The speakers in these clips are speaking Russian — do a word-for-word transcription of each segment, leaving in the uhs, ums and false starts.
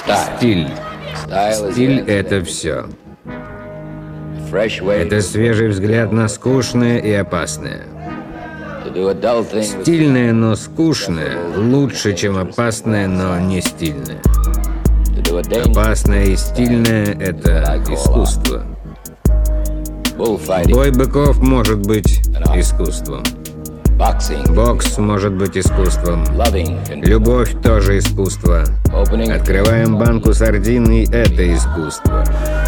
Стиль. Стиль — это все. Это свежий взгляд на скучное и опасное. Стильное, но скучное лучше, чем опасное, но не стильное. Опасное и стильное — это искусство. Бой быков может быть искусством. Бокс может быть искусством. Любовь тоже искусство. Открываем банку сардин, и это искусство.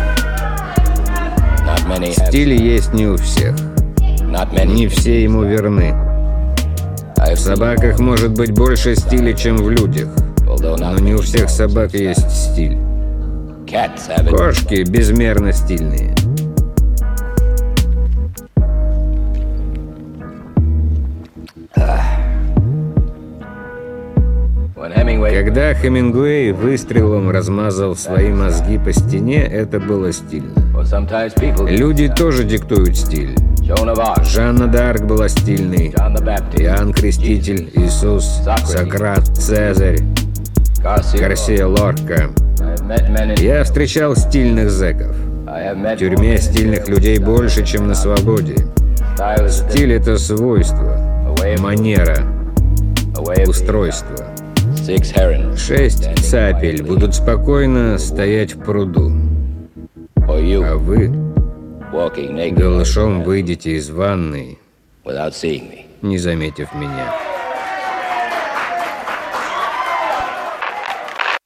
Стиль есть не у всех. Не все ему верны. В собаках может быть больше стиля, чем в людях. Но не у всех собак есть стиль. Кошки безмерно стильные. Когда Хемингуэй выстрелом размазал свои мозги по стене, это было стильно. Люди тоже диктуют стиль. Жанна д'Арк была стильной. Иоанн Креститель, Иисус, Сократ, Цезарь, Гарсия Лорка. Я встречал стильных зэков. В тюрьме стильных людей больше, чем на свободе. Стиль — это свойство, манера, устройство. Шесть цапель будут спокойно стоять в пруду, а вы голышом выйдете из ванной, не заметив меня.